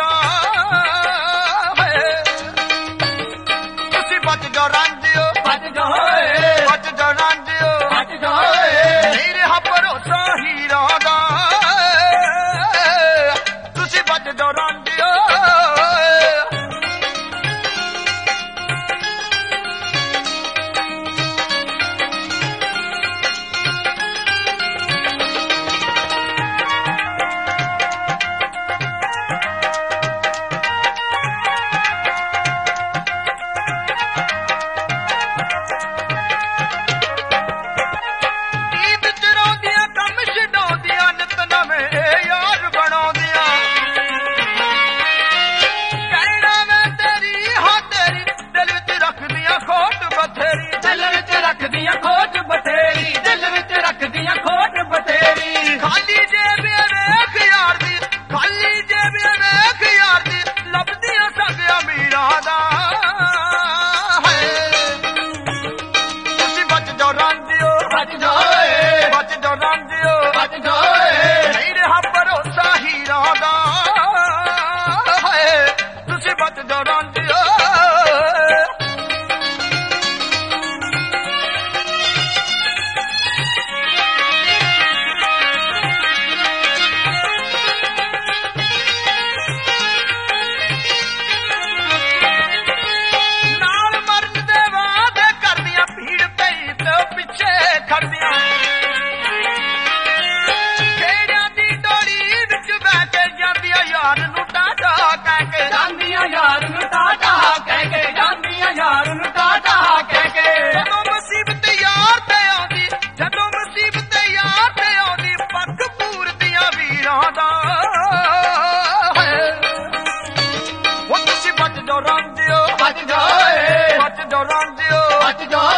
ਤੁਸੀਂ ਬਚ ਜਾਓ ਰਾਂਝਿਓ, ਬਚ ਜਾ ਓਏ, ਬਚ ਜਾਓ ਰਾਂਝਿਓ, ਬਚ ਜਾ ਓਏ, ਨਹੀਂ ਰਿਹਾ ਭਰੋਸਾ ਹੀਰਾਂ ਦਾ, ਤੁਸੀਂ ਬਚ ਜਾਓ ਰਾਂਝਿਓ। ਦਿਲ ਵਿੱਚ ਰੱਖਦੀਆਂ ਖੋਟ ਬਥੇਰੀ, ਦਿਲ ਵਿੱਚ ਰੱਖਦੀਆਂ ਖੋਟ ਬਥੇਰੀ। ਖਾਲੀ ਜੇਬ ਵੇਖ ਯਾਰ ਦੀ, ਖਾਲੀ ਜੇਬ ਵੇਖ ਯਾਰ ਦੀ, ਲੱਭਦੀਆਂ ਸਭ ਅਮੀਰਾਂ ਦਾ। ਤੁਸੀਂ ਬਚ ਜਾਓ ਰਾਂਝਿਓ, ਬਚ ਜਾ ਓਏ, ਬਚ ਜਾਓ ਰਾਂਝਿਓ, ਬਚ ਜਾ ਓਏ, ਨਹੀਂ ਰਿਹਾ ਭਰੋਸਾ ਹੀਰਾਂ ਦਾ। ਤੁਸੀਂ ਬਚ ਜਾਓ ਰਾਂਝਿਓ। ਜਾਂਦੀਆਂ ਯਾਰ ਨੂੰ ਟਾਟਾ ਕਹਿ ਕੇ, ਜਾਂਦੀਆਂ ਯਾਰ ਨੂੰ ਟਾਟਾ ਕਹਿ ਕੇ। ਜਦੋਂ ਮੁਸੀਬਤ ਯਾਰ ਤੇ ਆਉਂਦੀ, ਜਦੋਂ ਮੁਸੀਬਤ ਯਾਰ ਤੇ ਆਉਂਦੀ, ਪੱਖ ਪੂਰਦੀਆਂ ਵੀਰਾਂ ਦਾ। ਉਹ ਤੁਸੀਂ ਬਚ ਜਾਓ ਰਾਂਝਿਓ, ਬਚ ਜਾ ਓਏ, ਬਚ ਜਾਓ ਰਾਂਝਿਓ, ਬਚ ਜਾ